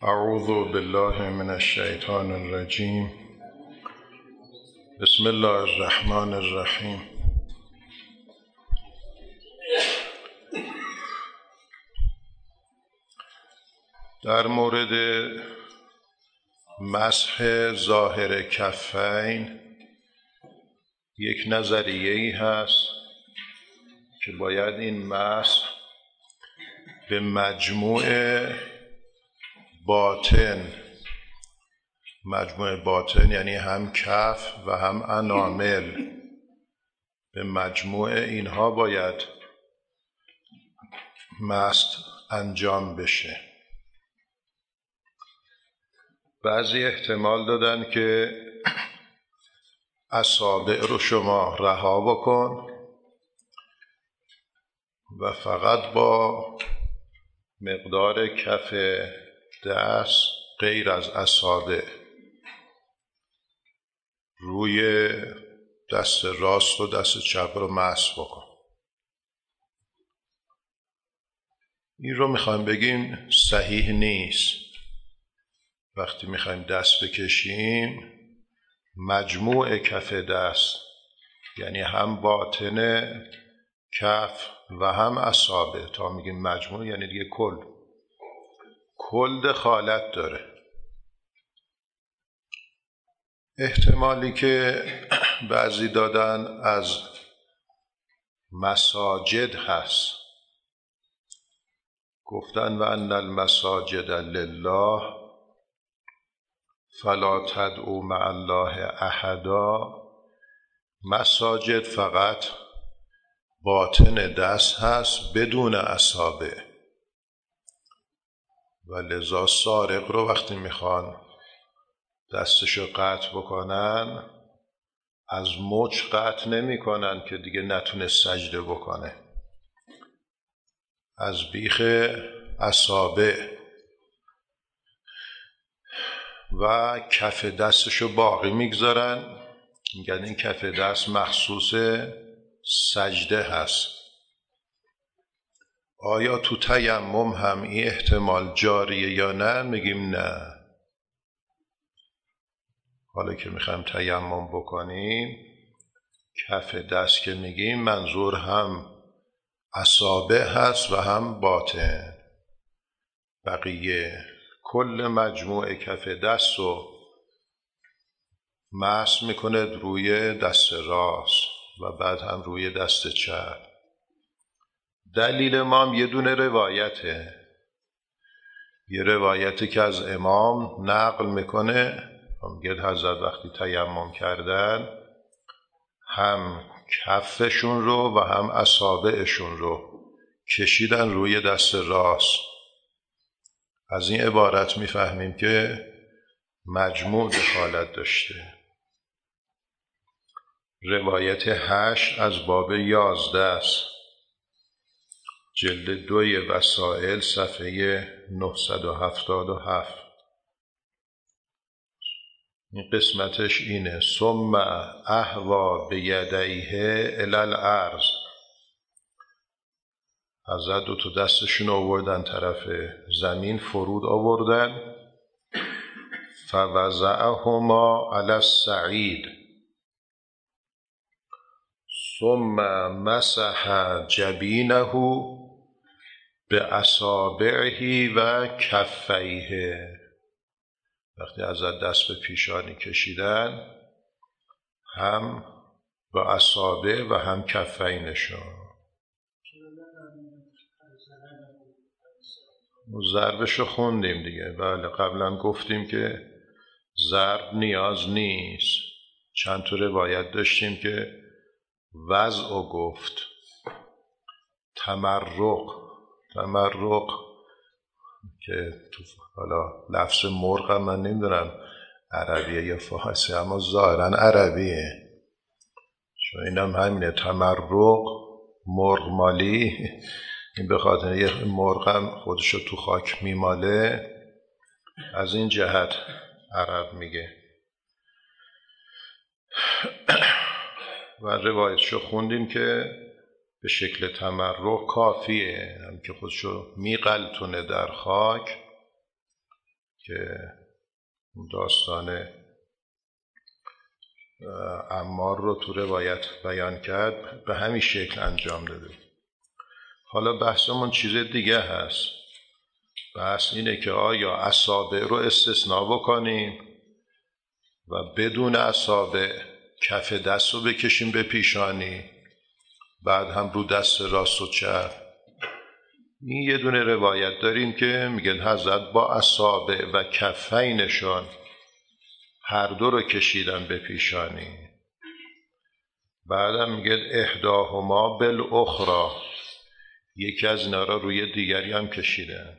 اعوذ بالله من الشیطان الرجیم. بسم الله الرحمن الرحیم. در مورد مسح ظاهر کفین یک نظریه‌ای هست که باید این مسح به مجموع باطن یعنی هم کف و هم انامل، به مجموع اینها باید مسح انجام بشه. بعضی احتمال دادن که اصابع رو شما رها بکن و فقط با مقدار کف دست غیر از اصابع روی دست راست و دست چپ رو مسح بکن. این رو میخوایم بگیم صحیح نیست. وقتی میخوایم دست بکشیم مجموع کف دست یعنی هم باطن کف و هم اصابع، تا میگیم مجموع یعنی دیگه کل دخالت داره. احتمالی که بعضی دادن از مساجد هست، گفتن و ان المساجد لله فلا تدعوا مع الله احدا. مساجد فقط باطن دست هست بدون اصابع و لذا سارق رو وقتی میخوان دستشو قطع بکنن از مچ قطع نمی کنن که دیگه نتونه سجده بکنه، از بیخ اصابع و کف دستشو باقی میگذارن. میگن این کف دست مخصوص سجده هست. آیا تو تیمم هم این احتمال جاریه یا نه؟ میگیم نه. حالا که میخوایم تیمم بکنیم کف دست که میگیم منظور هم اصابع هست و هم باطن. بقیه کل مجموع کف دست رو مسح میکنه روی دست راست و بعد هم روی دست چپ. دلیل ما هم یه دونه روایته، یه روایتی که از امام نقل میکنه. میگه حضرت وقتی تیمم کردن هم کفشون رو و هم اصابعشون رو کشیدن روی دست راست. از این عبارت میفهمیم که مجموع دخالت داشته. روایت 8 از باب 11 است، جلد 2 وسائل صفحه 977. این قسمتش اینه: ثم اهوا بیدیه الی الارض. حضرت دو تا دستشون آوردن طرف زمین، فرود آوردن. فوضعهما علی الصعید ثم مسح جبینه باصابعه و کفیه. وقتی حضرت دست به پیشانی کشیدن هم با اصابع و هم کفینشون. ضربشو خوندیم دیگه. بله قبلا گفتیم که ضرب نیاز نیست. چند تا روایت داشتیم که وضع گفت. تمرق که تو حالا لفظ مرغ من نمیدونم عربیه یا فارسی، اما ظاهرا عربیه، چون اینم همینه. تمرق مرغ مالی، این به خاطر یه مرغم خودشو تو خاک میماله، از این جهت عرب میگه. و روایتشو خوندیم که به شکل تمرق کافیه، هم که خودشو میقلتونه در خاک که داستان عمار رو تو روایت بیان کرد به همین شکل انجام داده. حالا بحثمون چیز دیگه هست. بحث اینه که آیا اصابع رو استثناء بکنیم و بدون اصابع کف دست رو بکشیم به پیشانی، بعد هم رو دست راست و چپ. این یه دونه روایت داریم که میگه حضرت با اصابع و کفینشون هر دو رو کشیدن به پیشانی، بعدم میگه احداهما بالاخری، یکی از اینا را روی دیگری هم کشیدن.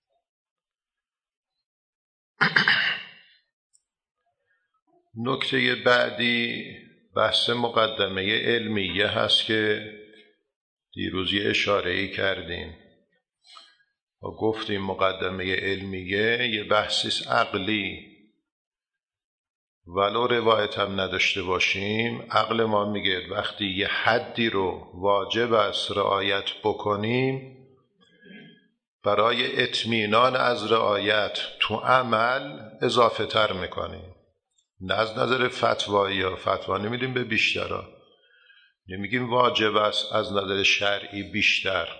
نکته بعدی بحث مقدمه علمیه هست که دیروز یه اشاره‌ای کردیم و گفتیم مقدمه علمیه یه بحثی عقلی، ولو روایت هم نداشته باشیم عقل ما میگه وقتی یه حدی رو واجب است رعایت بکنیم، برای اطمینان از رعایت تو عمل اضافه تر میکنیم. نه از نظر فتوایی یا فتوا نمیدیم به بیشتر، نمیگیم واجب است از نظر شرعی بیشتر.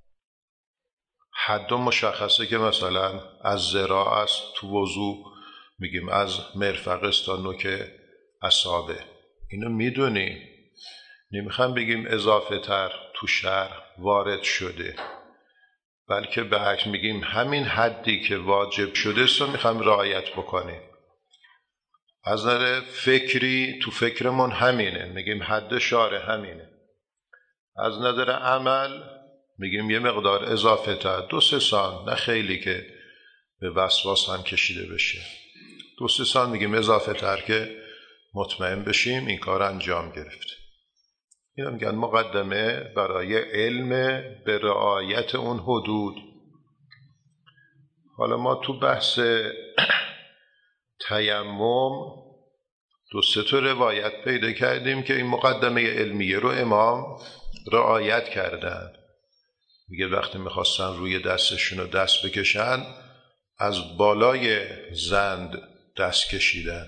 حد مشخصه که مثلا از ذراع است تو وضو میگیم از مرفق است تا نوک اصابع، اینو میدونیم. نمیخوام بگیم اضافه تر تو شرع وارد شده، بلکه به عکس میگیم همین حدی که واجب شده است رو میخوام رعایت بکنیم. از نظر فکری تو فکرمون همینه، میگیم حد شارع همینه. از نظر عمل میگیم یه مقدار اضافه تر، 2-3 سان، نه خیلی که به وسواس هم کشیده بشه. 2-3 سان میگیم اضافه تر که مطمئن بشیم این کار انجام گرفته. اینا میگن مقدمه برای علم به رعایت اون حدود. حالا ما تو بحث تیمم 2-3 تا روایت پیدا کردیم که این مقدمه علمیه رو امام رعایت کردن. میگه وقتی میخواستن روی دستشون رو دست بکشن از بالای زند دست کشیدن.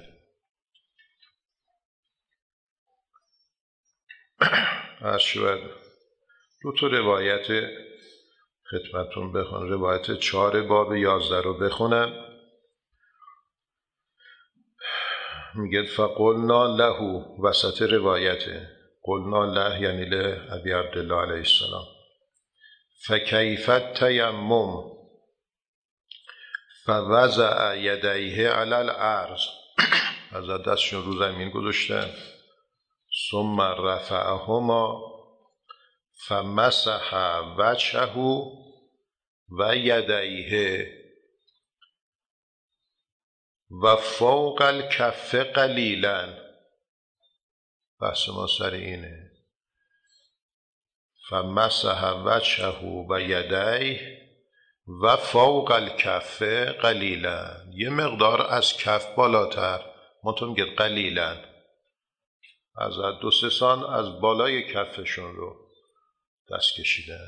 شاید 2 تا روایت خدمتون بخونم. روایت 4 باب 11 رو بخونم. میگه فقلنا له، وسط روایته قلنا له یعنی له ابی عبدالله علیه السلام، فکیف التیمم فوضع یدیه علی الارض، از دستشون رو زمین گذاشتن، ثم رفعهما فمسح وجهه و یدیه و فوق الکف قلیلا. بحث ما سر اینه، فمسح وجهه و یدیه و فوق الکف قلیلا، یه مقدار از کف بالاتر، منطقه میگه قلیلا، از 2-3 سان از بالای کفشون رو دست کشیدن.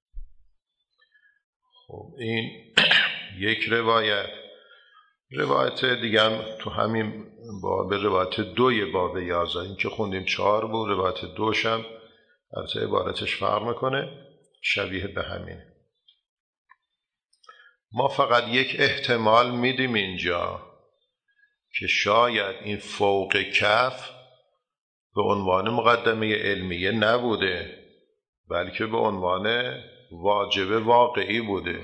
خب این یک روایت. روایت دیگه هم تو همین باب، روایت 2 باب 11، این که خوندیم 4 بود، روایت 2 هم البته عبارتش فرق میکنه، شبیه به همین. ما فقط یک احتمال میدیم اینجا که شاید این فوق کف به عنوان مقدمه علمیه نبوده، بلکه به عنوان واجب واقعی بوده.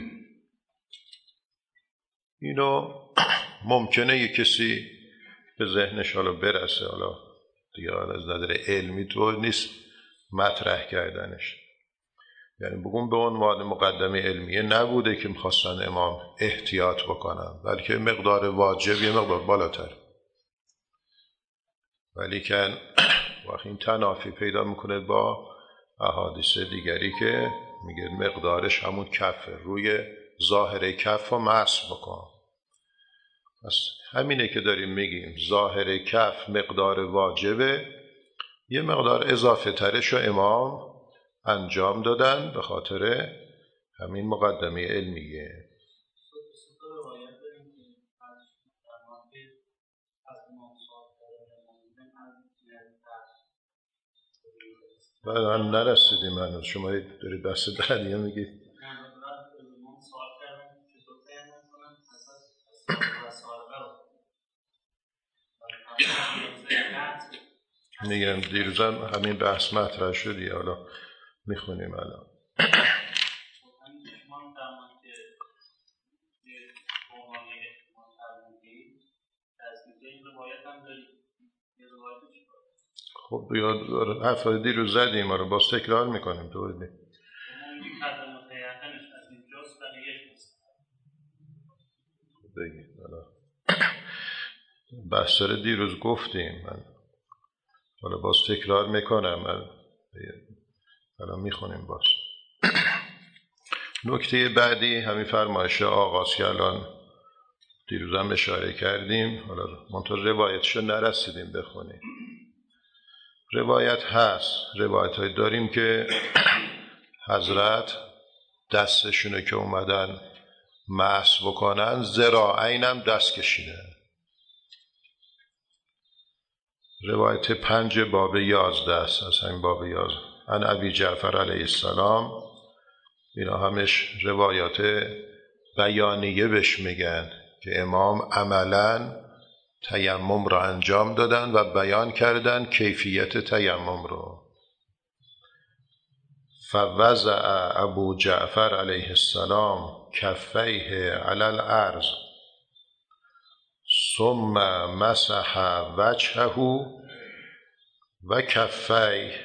اینو ممکنه یک کسی به ذهنش حالا برسه، حالا دیگه از نظر علمی تو نیست مطرح کردنش، یعنی بگم به عنوان مقدمه علمیه نبوده که میخواستن امام احتیاط بکنن، بلکه مقدار واجب یه مقدار بالاتر. ولی که وقتی این تنافی پیدا میکنه با احادیث دیگری که میگه مقدارش همون کفه، روی ظاهر کف رو مسح بکن. پس همینه که داریم میگیم ظاهر کف مقدار واجبه، یه مقدار اضافه ترش رو امام انجام دادن به خاطر همین مقدمه علمیه. من نرسیدیم هنوز، شما دارید بحث بعدیه میگید. میگم دیروزم همین بحث مطرح شدی، حالا میخونیم الان. خب بیاد حرف دیروز زدیم، رو باز تکرار میکنیم. تو بگید بحث رو دیروز گفتیم، من حالا باز تکرار میکنم، الان میخونیم باز. نکته بعدی همین فرمایش آغاز که الان دیروز هم اشاره کردیم، حالا منطور روایتشو نرسیدیم بخونیم. روایت هست، روایت های داریم که حضرت دستشونه که اومدن مسح بکنن، ذراعین هم دست کشیدن. روایت 5 باب 11 است، از همین باب 11. عن ابی جعفر علیه السلام. اینا همش روایات بیانیه بهش میگن که امام عملاً تیمم رو انجام دادن و بیان کردن کیفیت تیمم رو. فوضع ابو جعفر علیه السلام کفیه علی الارض ثم مسح وجهه و کفیه.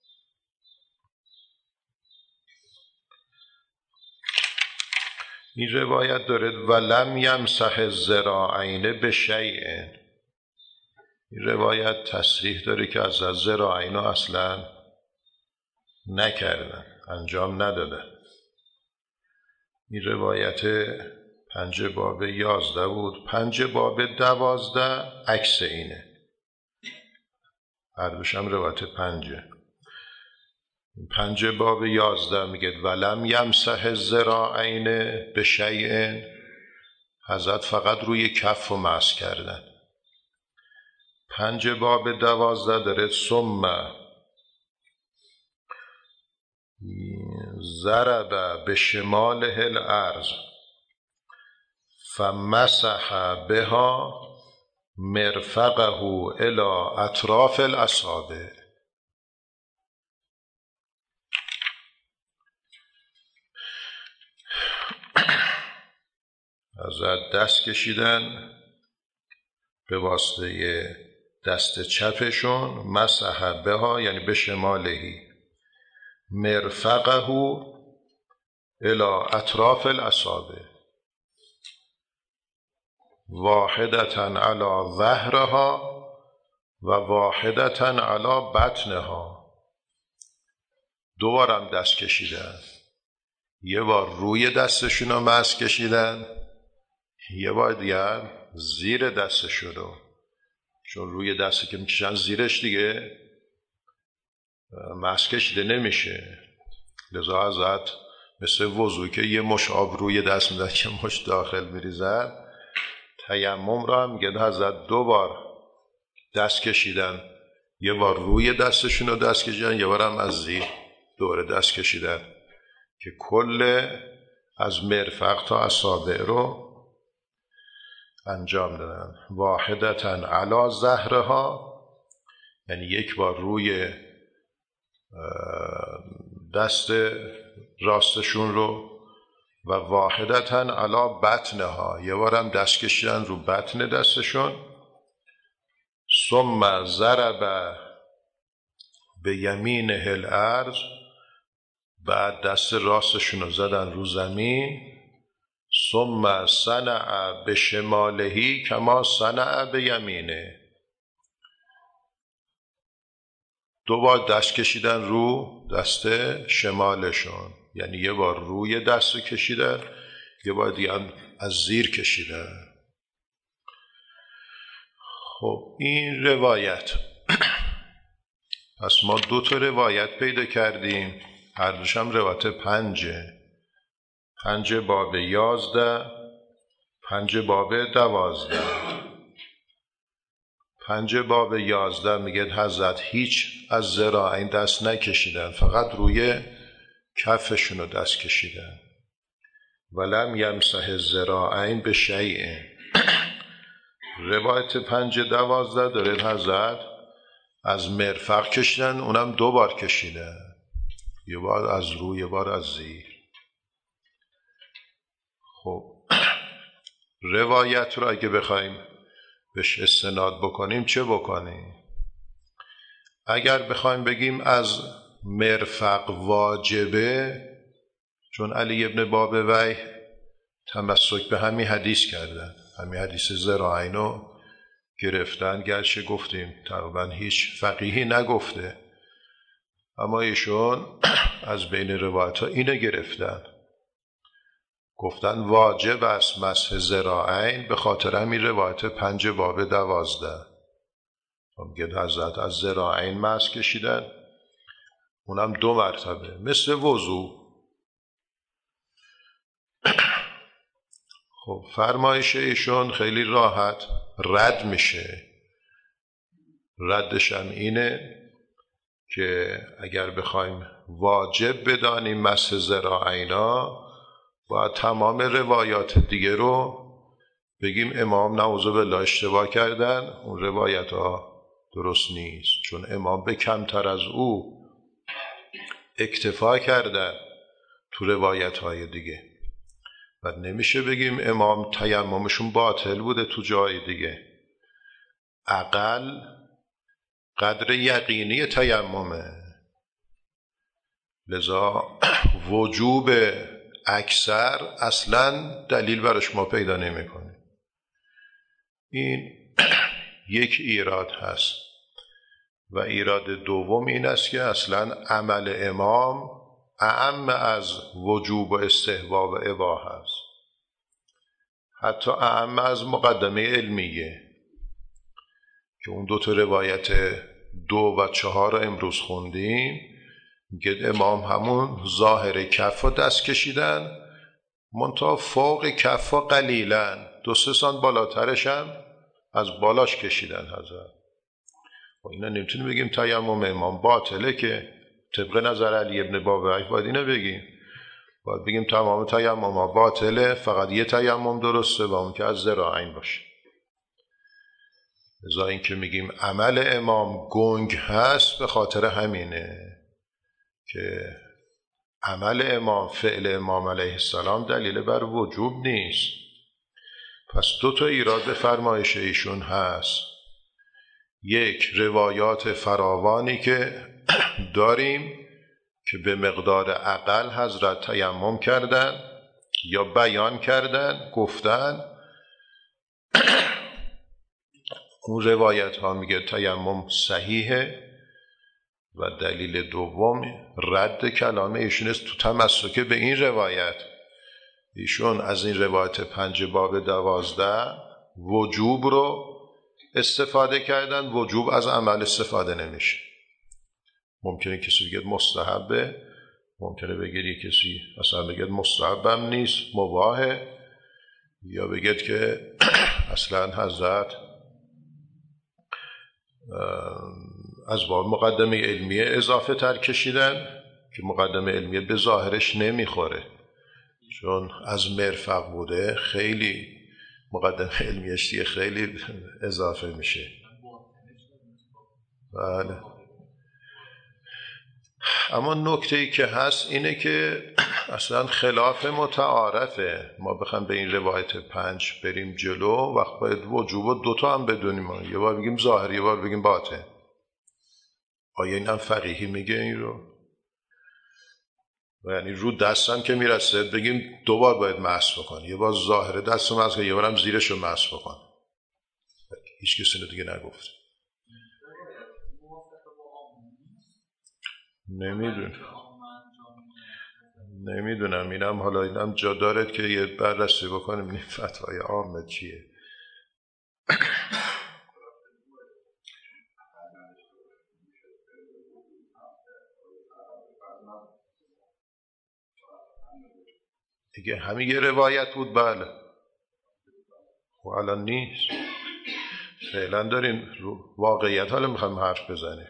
این روایت دارد ولم یمسح الذراعین بشیء. این روایت تصریح داره که از ذراعین اصلا نکردن، انجام ندادن. این روایت 5 باب 11 بود. 5 باب 12 عکس اینه، هر دوش هم روایت 5. 5 باب 11 میگه ولم یمسح الذراعین بشیء، حضرت فقط روی کف و مسح کردن. 5 باب 12 داره ثم ضرب بشماله الارض فمسح بها مرفقه الى اطراف الاصابع. حضرت دست کشیدن به واسطه دست چپشون، مسح بها یعنی به شمالهی، مرفقه الى اطراف الاصابع واحدتا علی ظهرها و واحدتا علی بطنها. 2 بارم دست کشیدن، یه بار روی دستشون رو مسح کشیدن، یه بار دیگر زیر دستشون رو، چون روی دستی که میکشن زیرش دیگه مسح کشیده نمیشه، لذا حضرت مثل وضوع که یه مش آب روی دست میدن که مش داخل میریزن، تیمم را هم میگه حضرت 2 بار دست کشیدن، یه بار روی دستشون رو دست کشیدن، یه بار هم از زیر دور دست کشیدن که کل از مرفق تا اصابع رو انجام دادن. واحدتا علی ظهرها یعنی 1 بار روی دست راستشون رو، و واحدتا علی بطنها 1 بار هم دست کشیدن رو بطن دستشون. ثم ضرب به یمینه الارض، بعد دست راستشون رو زدن رو زمین. ثم صنع به شمالهی کما صنع به یمینه، 2 بار دست کشیدن رو دست شمالشون، یعنی 1 بار روی دست کشیدن، 1 بار دیگه از زیر کشیدن. خب این روایت، پس ما 2 تا روایت پیدا کردیم، هر دوش هم روایت 5. 5 باب 11، 5 باب 12. 5 باب 11 میگه حضرت هیچ از ذراعین دست نکشیدن، فقط روی کفشونو دست کشیدن. ولم یمسح الذراعین به شیء. روایت 5:12 داره حضرت از مرفق کشیدن، اونم 2 بار کشیدن، یه بار از رو یه بار از زیر. خب روایت رو اگه بخوایم بهش استناد بکنیم چه بکنیم؟ اگر بخوایم بگیم از مرفق واجبه، چون علی ابن بابویه تمسک به همین حدیث کردن، همین حدیث ذراعین رو گرفتن، گرچه گفتیم تقریبا هیچ فقیهی نگفته، اما ایشون از بین روایت ها اینو گرفتن، گفتن واجب است مسح ذراعین، به خاطر همین روایت 5 باب 12 میگه حضرت از ذراعین مسح کشیدن، اونم 2 مرتبه مثل وضو. خب فرمایش ایشون خیلی راحت رد میشه. ردش هم اینه که اگر بخوایم واجب بدانیم مسح ذراعینا، باید تمام روایات دیگه رو بگیم امام نعوذ بالله اشتباه کردن، اون روایت ها درست نیست، چون امام به کمتر از او اکتفا کردن تو روایت های دیگه. و نمیشه بگیم امام تیممشون باطل بوده تو جای دیگه، اقل قدر یقینی تیممه، لذا وجوب اکثر اصلا دلیل برش ما پیدا نمی کنیم. این یک ایراد هست. و ایراد دوم این است که اصلا عمل امام اعم از وجوب و استحباب و اباحه است، حتی اعم از مقدمه علمیه که اون 2 روایت 2 و 4 رو امروز خوندیم. میگه امام همون ظاهر کف رو دست کشیدن، منتها فوق کف رو قلیلن 2-3 سانت بالاترش هم از بالاش کشیدن حضرت. و اینا نمیتونیم بگیم تیمم امام باطله، که طبق نظر علی ابن بابویه باید اینو بگیم، باید بگیم تمام تیمم باطله، فقط یه تیمم درسته و اون که از ذراعین باشه. لذا این که میگیم عمل امام گنگ هست به خاطر همینه که عمل امام، فعل امام علیه السلام دلیل بر وجوب نیست. پس 2 ایراد فرمایش ایشون هست. یک، روایات فراوانی که داریم که به مقدار اقل حضرت تیمم کردن یا بیان کردن، گفتن اون روایت ها میگه تیمم صحیحه. و دلیل دوم رد کلام ایشون است تو تمسک به این روایت. ایشون از این روایت 5 باب 12 وجوب رو استفاده کردن، وجوب از عمل استفاده نمیشه. ممکنه کسی بگه مستحبه، ممکنه بگه کسی مثلا بگه مستحبم نیست مباهه، یا بگه که اصلا حضرت از باب مقدمه علمیه اضافه تر کشیدن که مقدمه علمیه به ظاهرش نمیخوره، چون از مرفق بوده خیلی مقدمه علمیش دیگه خیلی اضافه میشه. بله. اما نکته‌ای که هست اینه که اصلا خلاف متعارفه ما بخوام به این روایت 5 بریم جلو، وقت باید وجوب 2 هم بدونیم، یه بار بگیم ظاهر یه بار بگیم باطن. آیا این هم فقیهی میگه این رو؟ یعنی رو دستم که میرسه بگیم 2 بار باید مسح بکن، یه بار ظاهر دستم مسح کن، یه بارم زیرشو مسح بکن. هیچ کسی اینو دیگه نگفت. نمیدونم اینم حالا اینم جا دارد که یه بررسی بکنیم این فتوای عامه چیه. دیگه همین یه روایت بود. بله. و الان نیست. فعلا داریم رو واقعیت حالا میخوایم حرف بزنیم.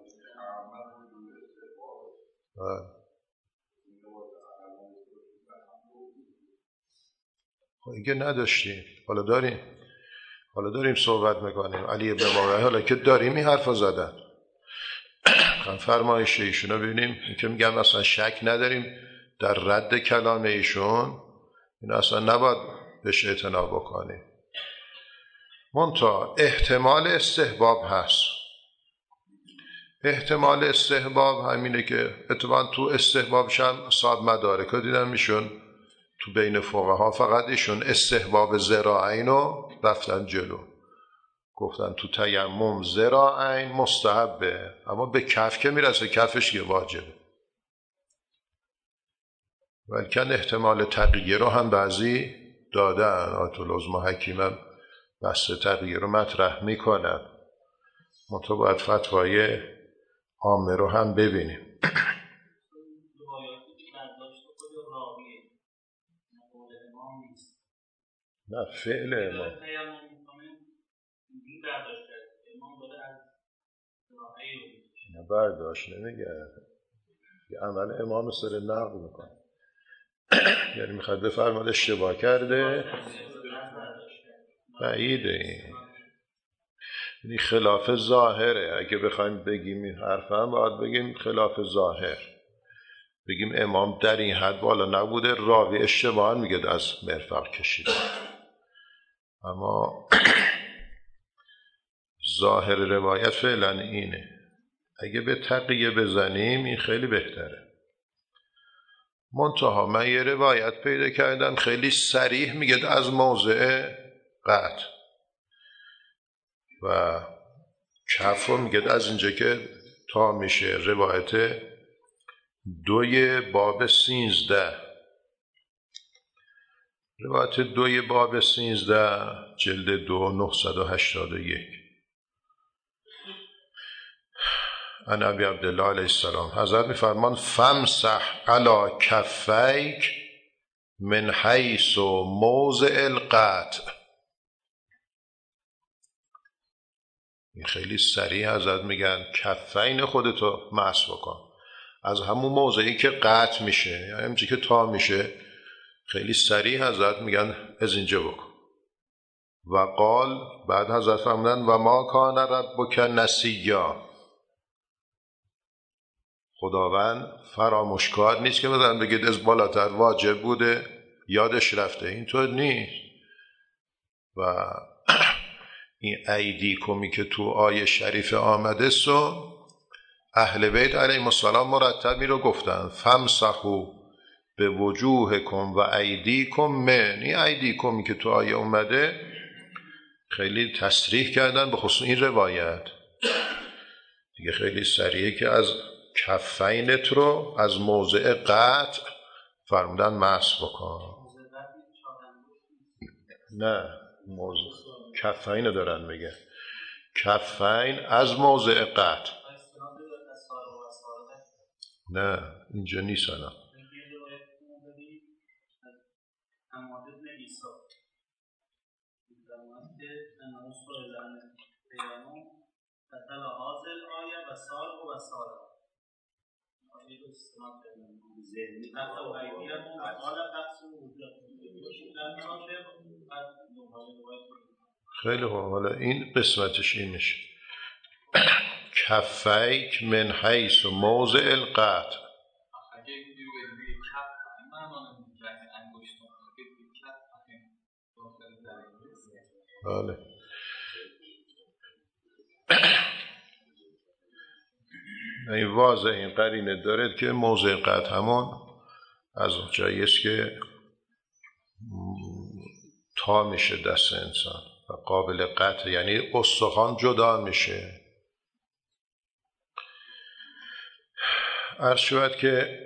خب اگه نداشتیم حالا داریم صحبت میکنیم. علی ابن معاویه حالا که داریم این حرف رو زدن، فرمایش ایشون رو ببینیم. این که میگم اصلا شک نداریم در رد کلام ایشون، این اصلا نباید بهش اعتنا بکنیم. منتها احتمال استحباب هست. احتمال استحباب همینه که اتفاقا تو استحبابش هم صاحب مدارک ها دیدن میشون تو بین فقها فقط ایشون استحباب ذراعین رو رفتن جلو، گفتن تو تیمم ذراعین مستحبه، اما به کف که میرسه کفش که واجبه. ولیکن احتمال تغییر رو هم بعضی دادن. آیت العظما حکیم هم بحث تغییر رو مطرح میکنن. منتها باید فتوای عامه رو هم ببینیم. نه فعل امام نه برداشت نمیگه، یه عمل امام سر نقل میکنه. یعنی میخواد بفرماد اشتباه کرده، بعیده این. یعنی خلاف ظاهره. اگه بخوایم بگیم این حرف هم باید بگیم خلاف ظاهر، بگیم امام در این حد بالا نبوده، راوی اشتباه میگه از مرفق کشیده. اما ظاهر روایت فعلا اینه. اگه به تقیه بزنیم این خیلی بهتره. منتها من یه روایت پیدا کردم خیلی صریح میگه از موضع قطع و کفو میگه از اینجا که تا میشه. روایت 2 باب 13، روایت 2 باب 13 جلد 2 981 عن ابی عبدالله علیه السلام حضرت میفرمان فمسح علی کفیک من حیث موضع القطع. این خیلی سریع حضرت میگن کفین خودتو مسح بکن از همون موضعی که قطع میشه، یعنی همونجایی که تا میشه. خیلی سریع حضرت میگن از اینجا بکن. و قال بعد حضرت فرمودن و ما کان ربک نسیا، خداوند فراموشکار نیست که مثلا بگید از بالاتر واجب بوده یادش رفته، اینطور نیست. و این ایدیکمی که تو آیه شریف آمده سو اهل بیت علیهم السلام مرتبی رو گفتن فمسحوا به وجوهکم و ایدیکم من. این ایدیکمی که تو آیه اومده خیلی تصریح کردن به خصوص این روایت دیگه. خیلی سریعه که از کفینت رو از موضع قطع فرمودن مسح بکن. نه موضع کفین رو دارن میگه، کفین از موضع قطع. نه اینجا نیست. الان خیلی خوب. حالا این قسمتش این میشه کفیک من حیث موضع القطع. بله این واضح این قرینه دارد که موضع قطع همون از جایی است که تا میشه دست انسان و قابل قطع، یعنی استخوان جدا میشه. عرض شود که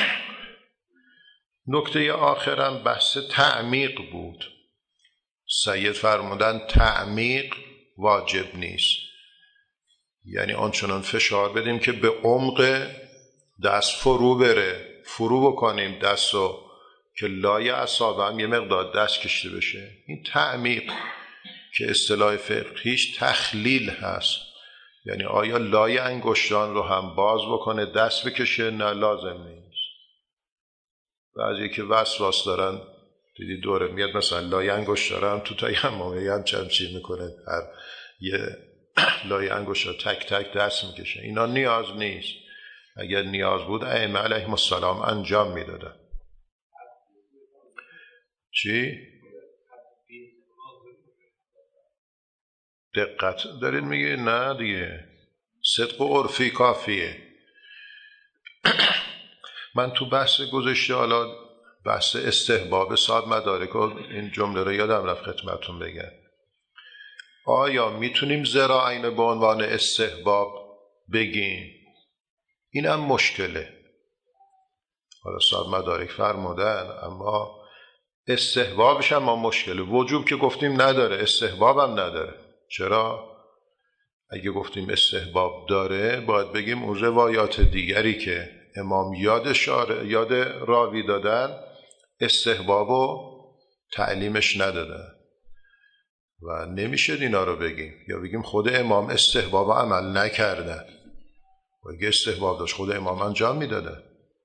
نکته آخرم بحث تعمیق بود. سید فرمودن تعمیق واجب نیست، یعنی آنچنان فشار بدیم که به عمق دست فرو بره، فرو بکنیم دستو که لای اصابع هم یه مقدار دست کشیده بشه. این تعمیق که اصطلاح فقهیش تخلیل هست، یعنی آیا لای انگشتان رو هم باز بکنه دست بکشه؟ نه، لازم نیست. بعضی که وسواس دارن دیدی دوره میاد مثلا لای انگشت دارم تو تیمم هم چمچی میکنه، هر یه لای انگشت رو تک تک دست میکشه. اینا نیاز نیست. اگر نیاز بود ائمه علیهم السلام انجام میدادن. چی؟ دقت دارین میگه؟ نه دیگه، صدق و عرفی کافیه. من تو بحث گذشته، حالا بحث استحباب صاحب مدارک، این جمله رو یادم رفت خدمتتون بگم. آیا میتونیم ذرائین به عنوان استحباب بگیم؟ اینم مشکله. حالا صاحب مدارک فرمودن، اما استحبابش هم مشکله. وجوب که گفتیم نداره، استحباب هم نداره. چرا؟ اگه گفتیم استحباب داره، باید بگیم اون روایات دیگری که امام یاد راوی دادن استحباب و تعلیمش ندادن و نمیشه اینا رو بگیم، یا بگیم خود امام استحباب عمل نکردن. و اگه استحباب داشت خود امام انجام میدادن.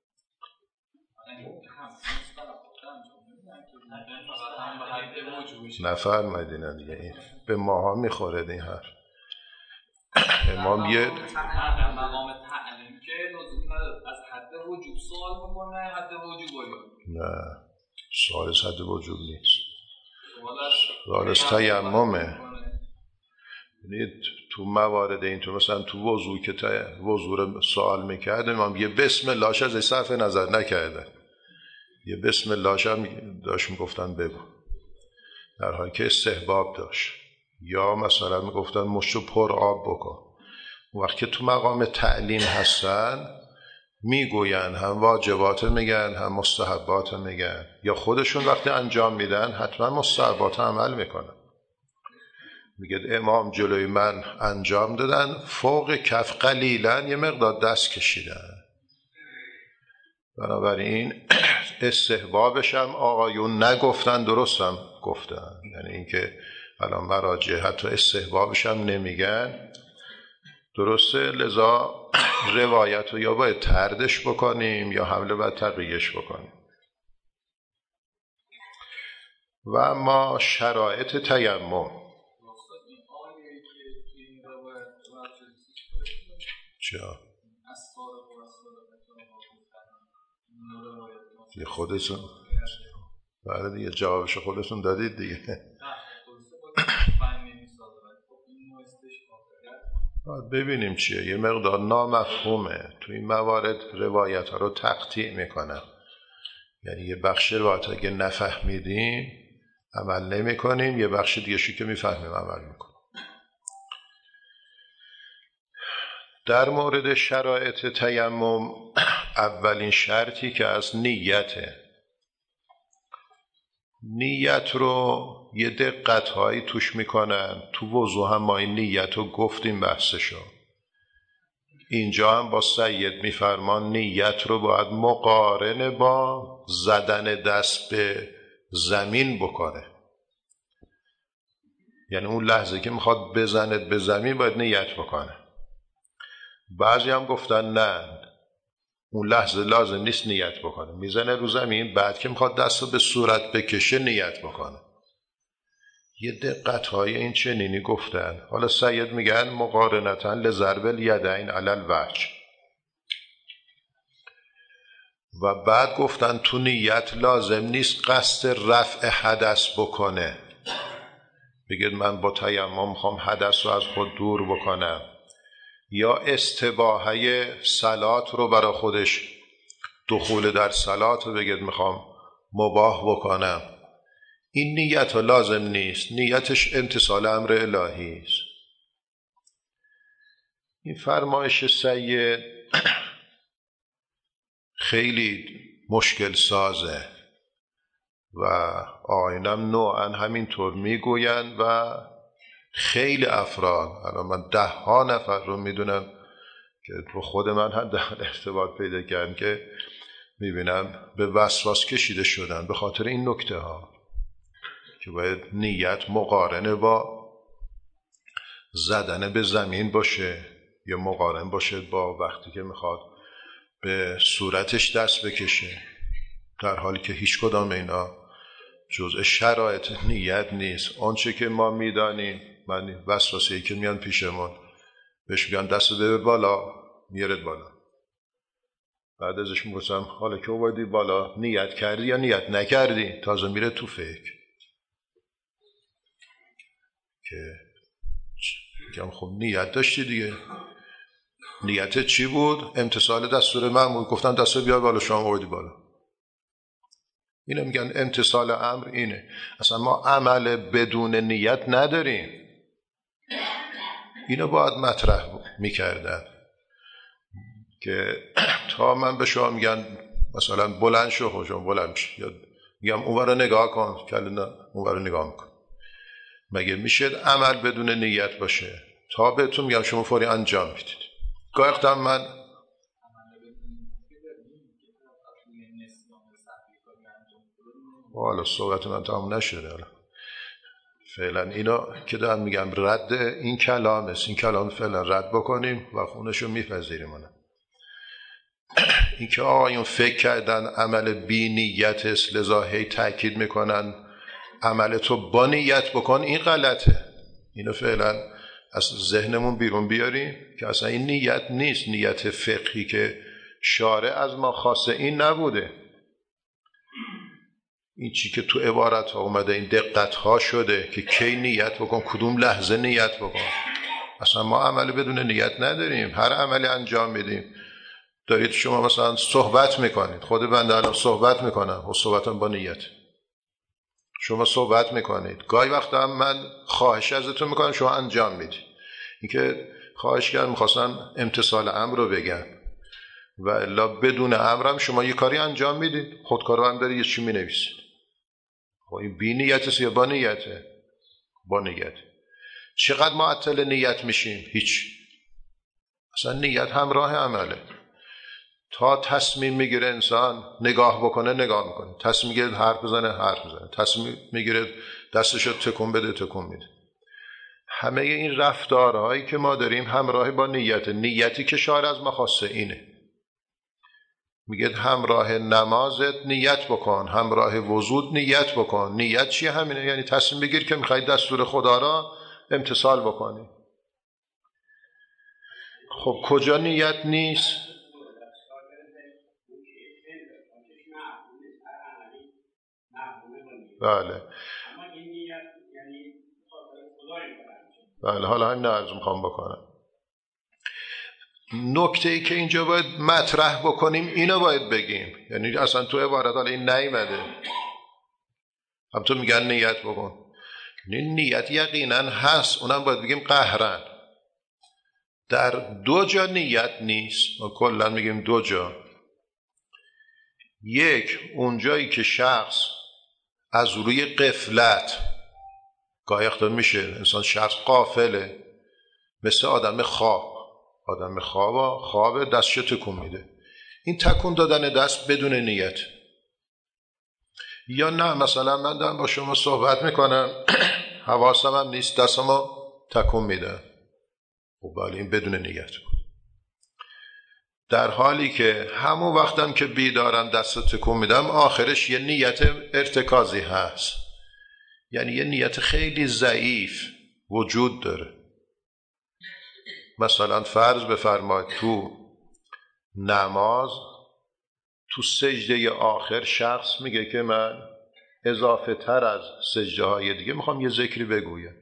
نفرمایدین دیگه، این به ماها میخوره این حرف. امام یه مقام تعلیم که لزوم نداره از حد وجوب سوال میکنه، حد وجوب نه، سوال از حد وجوب نیست، سوال از تیممه. یعنی تو موارد این تو مثلا تو وضو که وضو رو سوال میکرد، امام یه بسم اللهش از صرف نظر نکرده، یه بسم اللهش هم داشت میگفتن بگو، در حالی که استحباب داشت. یا مثلا میگفتن مشت پر آب بکن. وقتی که تو مقام تعلیم هستن میگوین، هم واجبات میگن هم مستحبات میگن، یا خودشون وقتی انجام میدن حتما مستحبات عمل میکنن. میگه امام جلوی من انجام دادن، فوق کف قلیلا یه مقدار دست کشیدن. بنابراین استحبابش هم آقایون نگفتن، درستم گفتن. یعنی اینکه الان مراجع حتی استحبابش هم نمیگن، درسته. لذا روایت رو یا باید تردش بکنیم یا حمله باید تقییش بکنیم. و اما شرایط تیمم چرا؟ یه خودتون بعد دیگه جوابش خودتون دادید دیگه. ببینیم چیه، یه مقدار نامفهومه تو این موارد. روایت ها رو تقطیع میکنم، یعنی یه بخش روایت اگه نفهمیدیم عمل نمی کنیم، یه بخش دیگه شو که میفهمیم عمل میکنیم. در مورد شرایط تیمم، اولین شرطی که از نیته. نیت رو یه دقت‌هایی توش میکنن. تو وضو هم ما این نیت رو گفتیم بحثشو. اینجا هم با سید میفرمان نیت رو باید مقارن با زدن دست به زمین بکنه. یعنی اون لحظه که میخواد بزند به زمین باید نیت بکنه. بعضی هم گفتن نه، اون لحظه لازم نیست نیت بکنه، میزنه رو زمین، بعد که میخواد دست رو به صورت بکشه نیت بکنه. یه دقت‌های این چنینی گفتن. حالا سید میگن مقارنتاً لضرب الیدین علی الوجه. و بعد گفتن تو نیت لازم نیست قصد رفع حدث بکنه. بگید من با تیمم میخوام حدث رو از خود دور بکنم، یا استباحه صلات رو برای خودش، دخول در صلات رو بگید میخوام مباح بکنم. این نیت لازم نیست، نیتش امتثال امر الهی است. این فرمایش سید خیلی مشکل سازه و آینم نوعا همینطور میگوین و خیلی افراد، الان من 10 نفر رو میدونم که رو خود من هم در ارتباط پیدا کردن که میبینم به وسواس کشیده شدن به خاطر این نکته ها که باید نیت مقارنه با زدن به زمین باشه یا مقارن باشه با وقتی که میخواد به صورتش دست بکشه، در حالی که هیچ کدام اینا جزء شرایط نیت نیست. آنچه که ما میدانیم، من وسوسه‌ای که میان پیشمون بهش میگن دست بده بالا، میارد بالا، بعد ازش میگفتم حالا که اومدی بالا نیت کردی یا نیت نکردی؟ تازه میره تو فکر که میگم خب نیت داشتی دیگه، نیت چی بود؟ امتثال دستور مأمور، گفتن دست بیار بالا، شما اومدی بالا. اینو میگن امتثال امر. اینه اصلا ما عمل بدون نیت نداریم. اینو باید مطرح میکردن که تا من به شما میگن مثلا بلند شو، خوشم بلند شو، یا میگم اون رو نگاه کن، کله نه اون رو نگاه میکن. مگه میشه عمل بدون نیت باشه؟ تا بهتون میگم شما فوری انجام میدید. گاهی وقتا من حالا صحبت من تمام نشده، حالا فعلا اینا که دارم میگم رد این کلام است. این کلام فعلا رد بکنیم و خونشو میپذیریم. این که آقایون فکر کردن عمل بی نیت است، لذا هی تأکید میکنن عمل تو با نیت بکن، این غلطه. اینو فعلا از ذهنمون بیرون بیاریم که اصلا این نیت نیست. نیت فقهی که شارع از ما خواسته این نبوده. این چی که تو عبارت ها اومده، این دقت ها شده که کی نیت بکن، کدوم لحظه نیت بکن. اصلا ما عمل بدون نیت نداریم. هر عملی انجام میدیم. دارید شما مثلا صحبت میکنید، خود بنده الان صحبت میکنم و صحبتم با نیت، شما صحبت میکنید. گاهی وقتا هم من خواهش ازتون میکنم، شما انجام میدید. این که خواهش کردم میخواستم امتثال امر رو بگم، و الا بدون امرم شما یه کاری انجام میدید، خودکارو هم داری یه چی مینویسید. خب این بی نیت یا با نیته؟ با نیت. چقدر معطل نیت میشیم؟ هیچ. اصلا نیت همراه عمله. تا تصمیم میگیره انسان نگاه بکنه، نگاه میکنه. تصمیم میگیره حرف بزنه، حرف میزنه. تصمیم میگیره دستشو تکون بده، تکون میده. همه این رفتارهایی که ما داریم همراه با نیت. نیتی که شارع از ما خواسته اینه. میگه همراه نمازت نیت بکن، همراه وضوء نیت بکن. نیت چیه؟ همینه، یعنی تصمیم بگیر که میخوای دستور خدا را امتثال بکنی. خب کجا نیت نیست؟ بله بله، حالا همین عرض میخوام بکنم. نکته‌ای که اینجا باید مطرح بکنیم اینو باید بگیم، یعنی اصلا تو عبارت حالا این نیومده. هم تو میگن نیت بکن، نیت یقینا هست، اونم باید بگیم قهرن. در دو جا نیت نیست، ما کلا میگیم دو جا. یک، اونجایی که شخص از روی غفلت، گاهی وقتا میشه انسان شخص غافله، مثل آدم خواب دستش تکون میده، این تکون دادن دست بدون نیت. یا نه مثلا من دارم با شما صحبت میکنم حواسم هم نیست، دستمو تکون میده، خب بله این بدون نیت بود. در حالی که همون وقتم که بیدارم دست تکون میدم آخرش یه نیت ارتکازی هست، یعنی یه نیت خیلی ضعیف وجود داره. مثلا فرض بفرمایید تو نماز، تو سجده آخر شخص میگه که من اضافه تر از سجده های دیگه میخوام یه ذکری بگویم.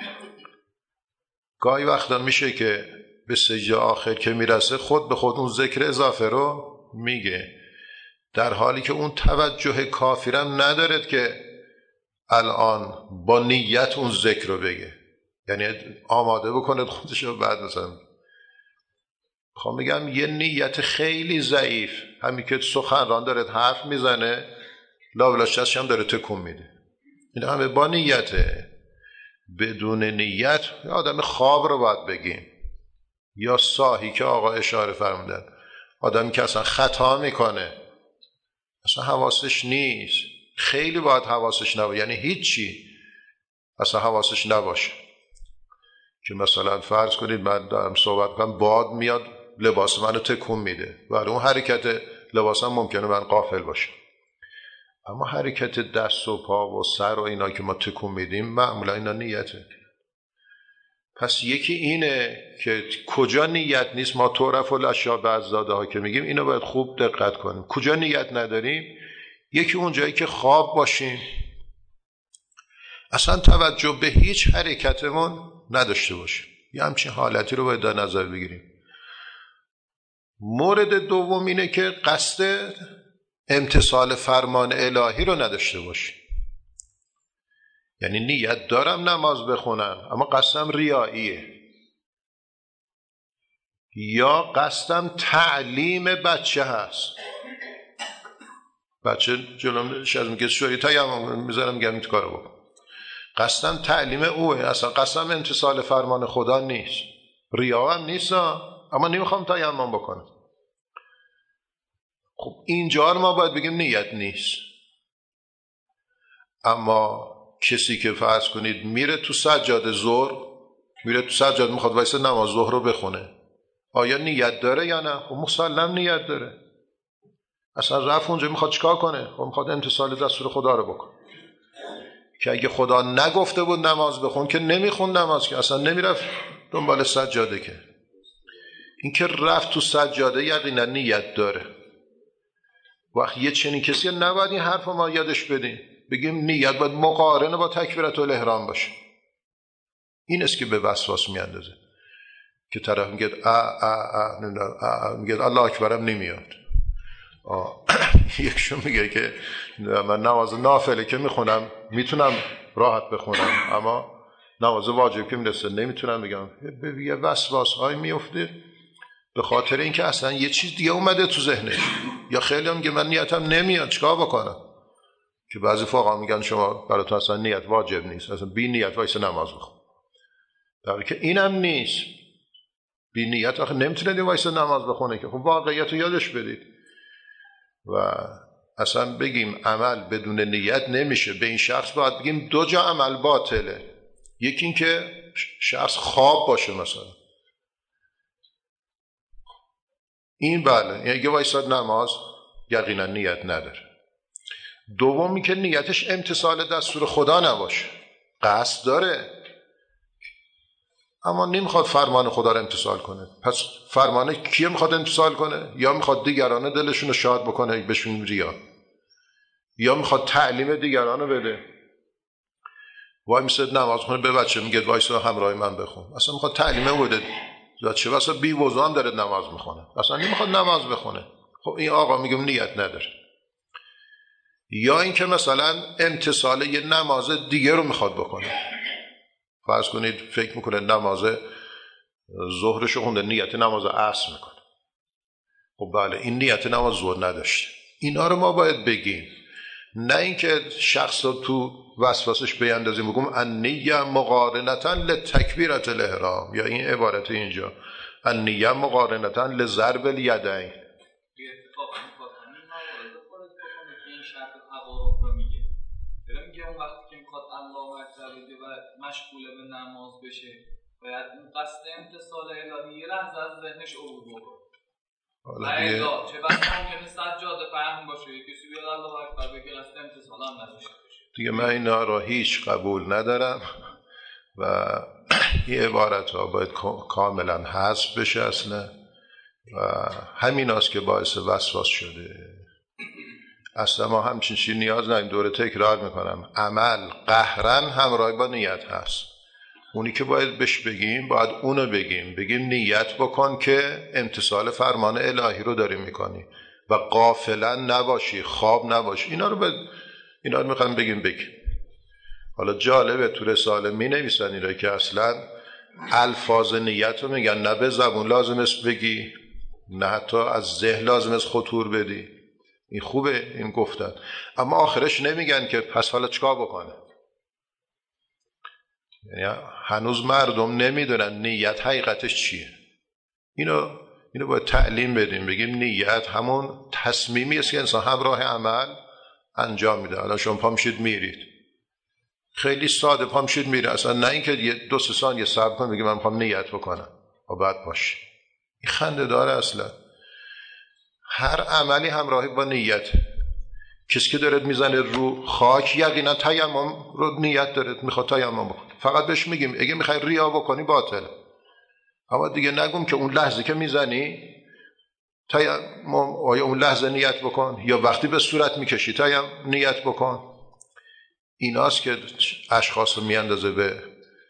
گاهی وقتا میشه که به سجده آخر که میرسه خود به خود اون ذکر اضافه رو میگه، در حالی که اون توجه کافرم ندارد که الان با نیت اون ذکر رو بگه، یعنی آماده بکنه خودش رو. بعد مثلا خب میگم یه نیت خیلی ضعیف، همین که سخنران داره حرف میزنه لاولاشش هم داره تکون میده، این همه با نیته. بدون نیت آدم خواب رو باید بگیم، یا ساهی که آقا اشاره فرمودن، آدمی که اصلا خطا میکنه اصلا حواسش نیست، خیلی باید حواسش نباشه، یعنی هیچی اصلا حواسش نباشه، که مثلا فرض کنید من دارم صحبت کنم، باد میاد لباس منو تکون میده، برای اون حرکت لباسم ممکنه من غافل باشم. اما حرکت دست و پا و سر و اینا که ما تکون میدیم معمولا اینا نیته. پس یکی اینه که کجا نیت نیست، ما تعرف الاشیاء باضدادها ها که میگیم اینو باید خوب دقت کنیم. کجا نیت نداریم؟ یکی اون جایی که خواب باشیم، اصلا توجه به هیچ حرکتمون نداشته باشیم، یه همچین حالتی رو باید در نظر بگیریم. مورد دوم اینه که قصد امتثال فرمان الهی رو نداشته باشیم. یعنی نیت دارم نماز بخونم اما قصدم ریاییه، یا قصدم تعلیم بچه هست. بچه جلوم شاید میگه شوری تیمم میذارم میگم این کارو بکن، قصدم تعلیم اوه، اصلا قصدم امتثال فرمان خدا نیست، ریا هم نیست اما نمیخوام تیمم بکنم. خب اینجا ما باید بگیم نیت نیست. اما کسی که فرض کنید میره تو سجاده ظهر، میره تو سجاده میخواد وایسه نماز ظهر رو بخونه، آیا نیت داره یا نه؟ خب مسلم نیت داره. اصلا رفت اونجا میخواد چیکار کنه؟ خب میخواد امتثال دستور خدا رو بکنه، که اگه خدا نگفته بود نماز بخون که نمیخوند نماز، که اصلا نمیرفت دنبال سجاده. که این که رفت تو سجاده یقینا نیت داره. وقتی یه چنین کسی نباید این حرف ما یادش بدیم، بگیم نیت باید مقارنه با تکبیرت الاحرام باشه. این است که به وسواس میاندازه، که طرف میگه میگه الله اکبرم نمیاد. یکشون میگه که من نماز نافله که میخونم میتونم راحت بخونم، اما نماز واجب که میرسه نمیتونم. بگم یه وسواس های میفته به خاطر اینکه اصلا یه چیز دیگه اومده تو ذهنش. یا خیلی هم میگه من نیتم نمیاد چیکار بکنم، که بعضی فقها میگن شما برای تو اصلا نیت واجب نیست، اصلا بی نیت وایسه نماز بخون، در حالی که اینم نیست. بی نیت آخه نمیتونه وایسه نماز بخونه، که خب واقعیت رو یادش بدید. و اصلا بگیم عمل بدون نیت نمیشه، به این شخص باید بگیم دو جا عمل باطله. یکی این که شخص خواب باشه مثلا، این بله یعنی وایساد نماز یقینا نیت نداره. دومی که نیتش امتثال دستور خدا نباشه، قصد داره اما نمیخواد فرمان خدا رو امتثال کنه. پس فرمان کیه میخواد امتثال کنه؟ یا میخواد دیگران دلشون رو شاد بکنه بهشون ریا، یا میخواد تعلیم دیگران رو بده. وای میسه نماز خونه به بچه میگه وایسا همراه من بخون، اصلا میخواد تعلیم بده. چه بسا بی وضو هم داره نماز میخونه، اصلا نمیخواد نماز بخونه. خب این آقا میگم نیت نداره. یا اینکه مثلا امتثال یه نماز دیگه رو میخواد بکنه. فرض کنید فکر میکنه نماز ظهرش رو خونده، نیت نماز عصر میکنه. خب بله این نیت نماز ظهر نداشته. اینا رو ما باید بگیم، نه اینکه شخص رو تو وسواسش بیندازیم بگم النیه مقارنتا لتکبیرت الاحرام، یا این عبارت اینجا النیه مقارنتا لضرب الیدین. مشغول به نماز بشه باید اون قصد امتثال الهی لحظه از ذهنش عبور بکنه. چه بس ممکنه سجاده فهم باشه کسی بیاد الله اکبر بگه قصد امتثال هم نداشته باشه. دیگه من اینا را هیچ قبول ندارم و این عبارت ها باید کاملا حذف بشه اصلا، و همین است که باعث وسواس شده. اصلا ما همچین چیزی نیاز نداریم. دوره تکرار میکنم، عمل قهرن همراه با نیت هست. اونی که باید بهش بگیم باید اونو بگیم نیت بکن که امتثال فرمان الهی رو داری میکنی و غافلا نباشی، خواب نباشی. اینا رو میخوام بگیم. حالا جالبه تو رساله می نویسن این رو که اصلا الفاظ نیت رو میگن نه به زبون لازم است بگی، نه حتی از ذهن لازم است خطور بدی. این خوبه این گفتن، اما آخرش نمیگن که پس حالا چیکار بکنه. یعنی هنوز مردم نمیدونن نیت حقیقتش چیه. اینو باید تعلیم بدیم، بگیم نیت همون تصمیمی است که انسان همراه عمل انجام میده. الان شما پا میشید میرید، خیلی ساده پا میشید میره، اصلا نه اینکه 2-3 ثانیه صبر کنید بگید من میخوام نیت بکنم و بعد باشه. این خنده داره. اصلا هر عملی همراهی با نیت. کسی که داره میزنه رو خاک یقینا تیمم رو نیت داره، میخواد تیمم بکنه، فقط بهش میگیم اگه میخوای ریا بکنی باطله. اما دیگه نگم که اون لحظه که میزنی تیمم، آیا اون لحظه نیت بکن یا وقتی به صورت میکشی تیمم نیت بکن. ایناست که اشخاص رو میاندازه به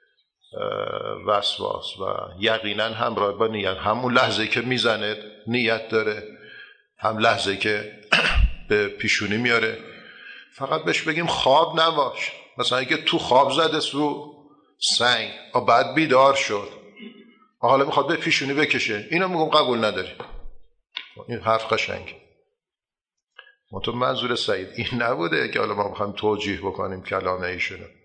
وسواس و یقینا همراه با نیت. همون لحظه که میزنه نیت داره، هم لحظه که به پیشونی میاره. فقط بهش بگیم خواب نباش. مثلا اگه تو خواب زده سو سنگ و بعد بیدار شد حالا میخواد به پیشونی بکشه، اینو میگم قبول نداری. این حرف قشنگ. منظور سعید این نبوده که حالا ما بخوایم توجیه بکنیم کلام ایشونو.